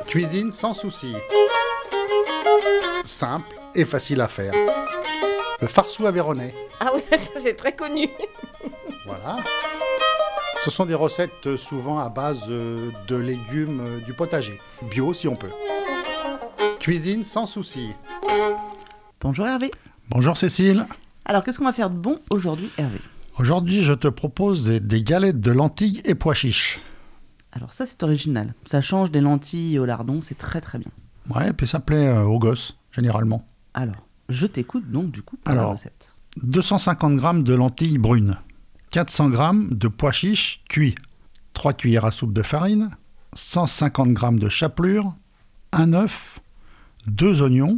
Cuisine sans souci. Simple et facile à faire. Le farceau aveyronnais. Ah oui, ça c'est très connu. Voilà. Ce sont des recettes souvent à base de légumes du potager. Bio si on peut. Cuisine sans souci. Bonjour Hervé. Bonjour Cécile. Alors qu'est-ce qu'on va faire de bon aujourd'hui Hervé? Aujourd'hui, je te propose des galettes de lentilles et pois chiches. Alors ça c'est original. Ça change des lentilles au lardon, c'est très très bien. Ouais, puis ça plaît aux gosses, généralement. Alors, je t'écoute donc du coup pour la recette. 250 g de lentilles brunes, 400 g de pois chiches cuits, 3 cuillères à soupe de farine, 150 g de chapelure, un œuf, 2 oignons,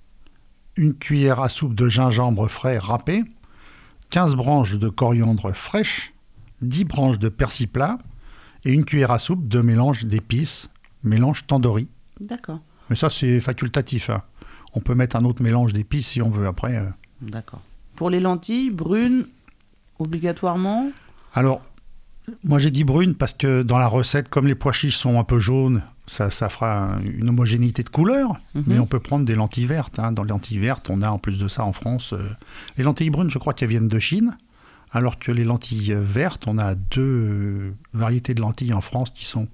une cuillère à soupe de gingembre frais râpé, 15 branches de coriandre fraîche, 10 branches de persil plat et une cuillère à soupe de mélange d'épices, mélange tandoori. D'accord. Mais ça, c'est facultatif. Hein. On peut mettre un autre mélange d'épices si on veut après. D'accord. Pour les lentilles brunes, obligatoirement? Alors, moi j'ai dit brunes parce que dans la recette, comme les pois chiches sont un peu jaunes, ça fera une homogénéité de couleur. Mais on peut prendre des lentilles vertes. Hein. Dans les lentilles vertes, on a en plus de ça en France. Les lentilles brunes, je crois qu'elles viennent de Chine. Alors que les lentilles vertes, on a 2 variétés de lentilles en France qui sont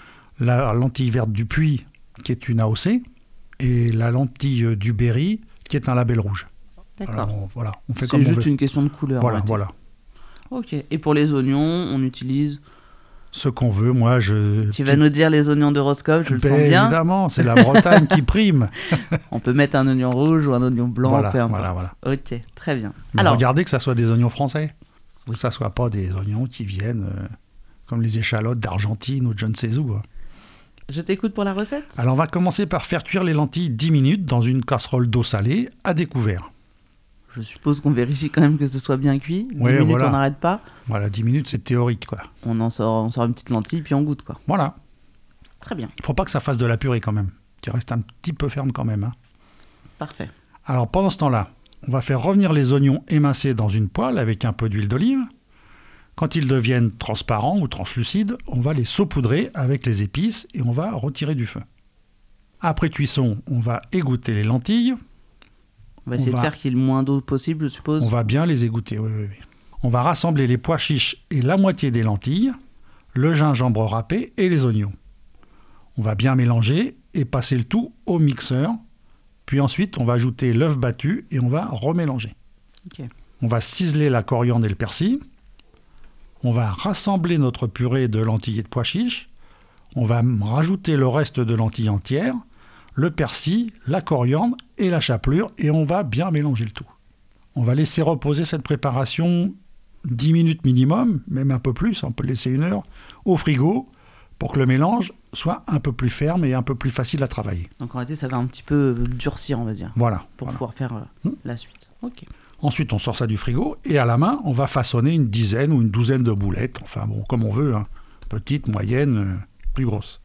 la lentille verte du Puy, qui est une AOC, et la lentille du Berry, qui est un label rouge. D'accord. Alors, voilà, on fait comme on C'est veut. juste une question de couleur. Voilà. Ok. Et pour les oignons, on utilise... Ce qu'on veut, moi je... Tu vas nous dire les oignons de Roscoff, je le sens bien. Évidemment, c'est la Bretagne qui prime. On peut mettre un oignon rouge ou un oignon blanc, peu importe. Voilà. Ok, très bien. Mais alors, regardez que ça soit des oignons français. Que ça soit pas des oignons qui viennent comme les échalotes d'Argentine ou de je ne sais où. Je t'écoute pour la recette. Alors on va commencer par faire cuire les lentilles 10 minutes dans une casserole d'eau salée à découvert. Je suppose qu'on vérifie quand même que ce soit bien cuit. 10 Ouais, minutes, voilà. on n'arrête pas. Voilà, 10 minutes, c'est théorique, quoi. On sort une petite lentille, puis on goûte, quoi. Voilà. Très bien. Il faut pas que ça fasse de la purée, quand même. Qui reste un petit peu ferme, quand même. Hein. Parfait. Alors, pendant ce temps-là, on va faire revenir les oignons émincés dans une poêle avec un peu d'huile d'olive. Quand ils deviennent transparents ou translucides, on va les saupoudrer avec les épices et on va retirer du feu. Après cuisson, on va égoutter les lentilles. On va essayer de faire qu'il y ait le moins d'eau possible, je suppose. On va bien les égoutter, oui. On va rassembler les pois chiches et la moitié des lentilles, le gingembre râpé et les oignons. On va bien mélanger et passer le tout au mixeur. Puis ensuite, on va ajouter l'œuf battu et on va remélanger. Okay. On va ciseler la coriandre et le persil. On va rassembler notre purée de lentilles et de pois chiches. On va rajouter le reste de lentilles entières, le persil, la coriandre et la chapelure et on va bien mélanger le tout. On va laisser reposer cette préparation 10 minutes minimum, même un peu plus, on peut laisser 1 heure, au frigo pour que le mélange soit un peu plus ferme et un peu plus facile à travailler. Donc en réalité, ça va un petit peu durcir, on va dire. Voilà. Pour pouvoir faire la suite. Ok. Ensuite, on sort ça du frigo et à la main, on va façonner une dizaine ou une douzaine de boulettes. Enfin bon, comme on veut, hein. Petites, moyennes, plus grosses.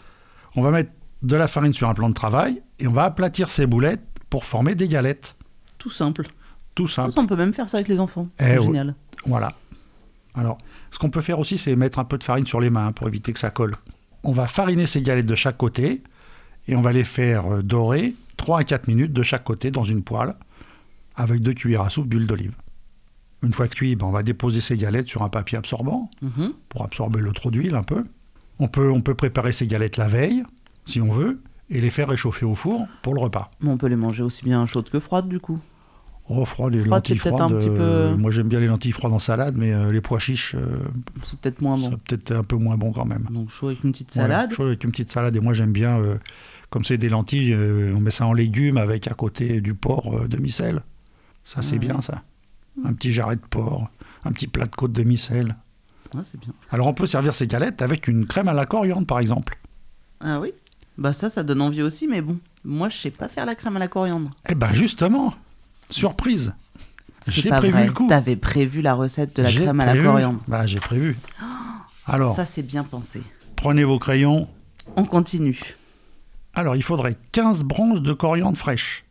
On va mettre de la farine sur un plan de travail et on va aplatir ces boulettes pour former des galettes. Tout simple. Tout simple. On peut même faire ça avec les enfants. C'est génial. Voilà. Alors, ce qu'on peut faire aussi, c'est mettre un peu de farine sur les mains pour éviter que ça colle. On va fariner ces galettes de chaque côté et on va les faire dorer 3 à 4 minutes de chaque côté dans une poêle avec 2 cuillères à soupe d'huile d'olive. Une fois cuit, on va déposer ces galettes sur un papier absorbant pour absorber le trop d'huile un peu. On peut préparer ces galettes la veille, si on veut, et les faire réchauffer au four pour le repas. Mais on peut les manger aussi bien chaudes que froides, du coup. Oh, les lentilles froides, un petit peu... moi j'aime bien les lentilles froides en salade, mais les pois chiches, c'est peut-être moins bon. C'est peut-être un peu moins bon quand même. Donc chaud avec une petite salade. Ouais, chaud avec une petite salade, et moi j'aime bien, comme c'est des lentilles, on met ça en légumes avec à côté du porc demi-sel. Ça c'est bien ça. Un petit jarret de porc, un petit plat de côte demi-sel. Ah, c'est bien. Alors on peut servir ces galettes avec une crème à la coriandre par exemple. Ah oui. Bah ça donne envie aussi, mais bon, moi je sais pas faire la crème à la coriandre. Eh ben justement, surprise. J'ai prévu le coup. T'avais prévu la recette de la crème à la coriandre. Bah j'ai prévu. Alors. Ça c'est bien pensé. Prenez vos crayons. On continue. Alors il faudrait 15 branches de coriandre fraîche,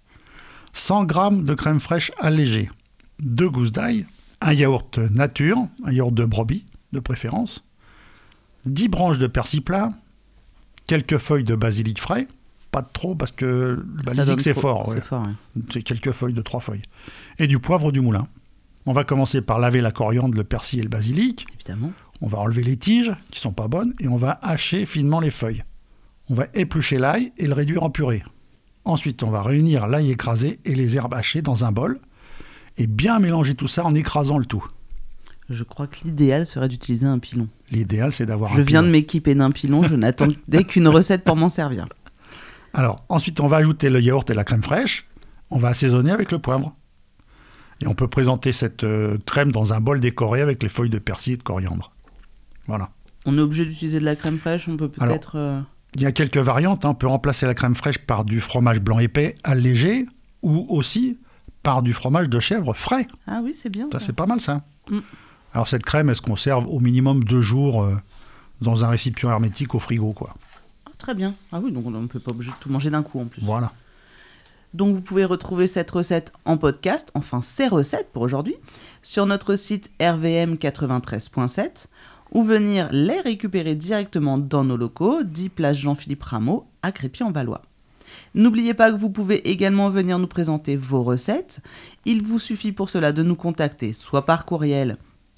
100 g de crème fraîche allégée, 2 gousses d'ail, un yaourt nature, un yaourt de brebis de préférence, 10 branches de persil plat, quelques feuilles de basilic frais, pas de trop parce que le Ça basilic donne c'est trop- fort. C'est Ouais. fort, ouais. C'est quelques feuilles de 3 feuilles. Et du poivre du moulin. On va commencer par laver la coriandre, le persil et le basilic. Évidemment. On va enlever les tiges qui sont pas bonnes et on va hacher finement les feuilles. On va éplucher l'ail et le réduire en purée. Ensuite, on va réunir l'ail écrasé et les herbes hachées dans un bol et bien mélanger tout ça en écrasant le tout. Je crois que l'idéal serait d'utiliser un pilon. L'idéal, c'est d'avoir Je un viens de pilon. m'équiper d'un pilon, je n'attendais qu'une recette pour m'en servir. Alors, ensuite, on va ajouter le yaourt et la crème fraîche. On va assaisonner avec le poivre. Et on peut présenter cette crème dans un bol décoré avec les feuilles de persil et de coriandre. Voilà. On est obligé d'utiliser de la crème fraîche, on peut peut-être... Il y a quelques variantes. On peut remplacer la crème fraîche par du fromage blanc épais allégé ou aussi par du fromage de chèvre frais. Ah oui, c'est bien. Ça, c'est pas mal, ça. Mm. Alors, cette crème, elle se conserve au minimum 2 jours dans un récipient hermétique au frigo, quoi. Ah, très bien. Ah oui, donc on ne peut pas obligé de tout manger d'un coup en plus. Voilà. Donc vous pouvez retrouver cette recette en podcast, enfin ces recettes pour aujourd'hui, sur notre site rvm93.7 ou venir les récupérer directement dans nos locaux, 10 place Jean-Philippe Rameau à Crépy-en-Valois. N'oubliez pas que vous pouvez également venir nous présenter vos recettes. Il vous suffit pour cela de nous contacter soit par courriel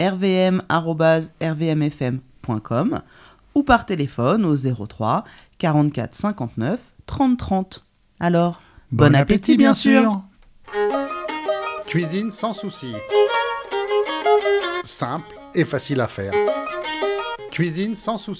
rvm@rvmfm.com ou par téléphone au 03 44 59 30 30. Alors, bon appétit bien sûr. Cuisine sans souci. Simple et facile à faire. Cuisine sans souci.